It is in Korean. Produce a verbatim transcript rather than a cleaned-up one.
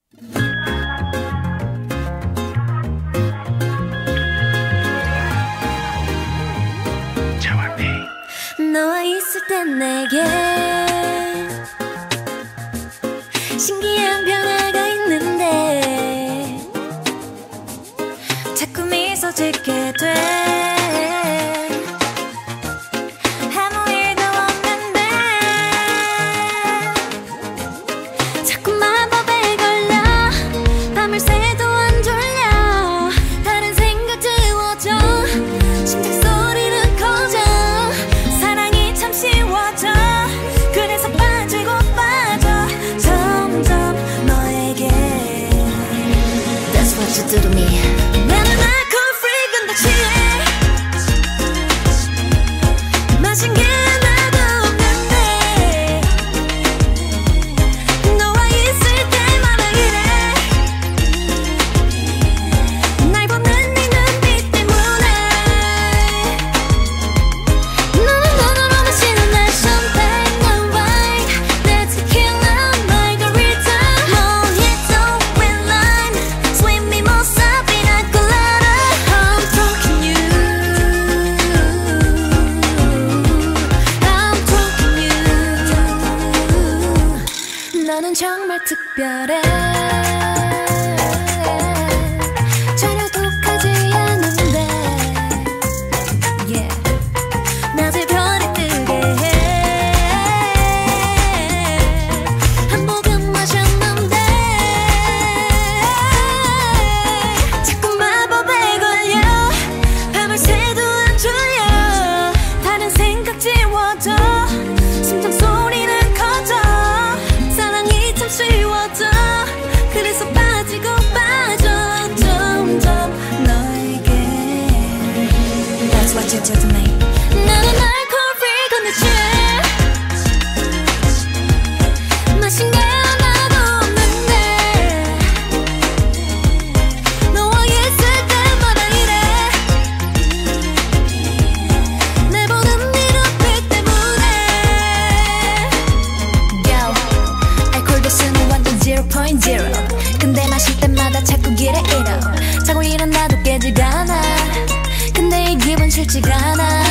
너와 있을 땐 내게 신기한 변화가 있는데 자꾸 미소 짓게 돼. 아무 일도 없는데 자꾸 마법에 걸려 밤을 새도 안 졸려. 다른 생각 지워져 심장 소리는 커져. 사랑이 참 쉬워져. 그래서 빠지고 빠져 점점 너에게. That's what you do to me. 나는 alcohol free 근데 취해. 마신 게 하나도 없는데 너와 있을 때마다 이래. 날 보는 네 눈빛 때문에. 너는 눈으로 마시는 날 champagne 난 wine 내 tequila margarita mojito red line sweet mimosa pina colada. I'm talking you. I'm talking you. 너는 정말 특별해. 전혀 독하지 않은데 yeah. 낮에 별이 뜨게 해. 한 모금 마셨는데 자꾸 마법에 걸려. 밤을 새도 안 졸려. 다른 생각 지워져. 심장 소리는 커져. 사랑이 참 쉬워져. 그래서 빠지고 빠져 점점 너에게. That's what you do to me. 나는 alcohol free 근데 취해. 마신 게 하나도 없는데 너와 있을 때마다 이래. 내 보는 네 눈빛 때문에. Yo, 알코올 도수는 완전 zero point zero. 근데 마실 때마다 자꾸 길에 잃어. 자고 일어나도 깨지가 않아. 근데 이 기분 싫지가 않아.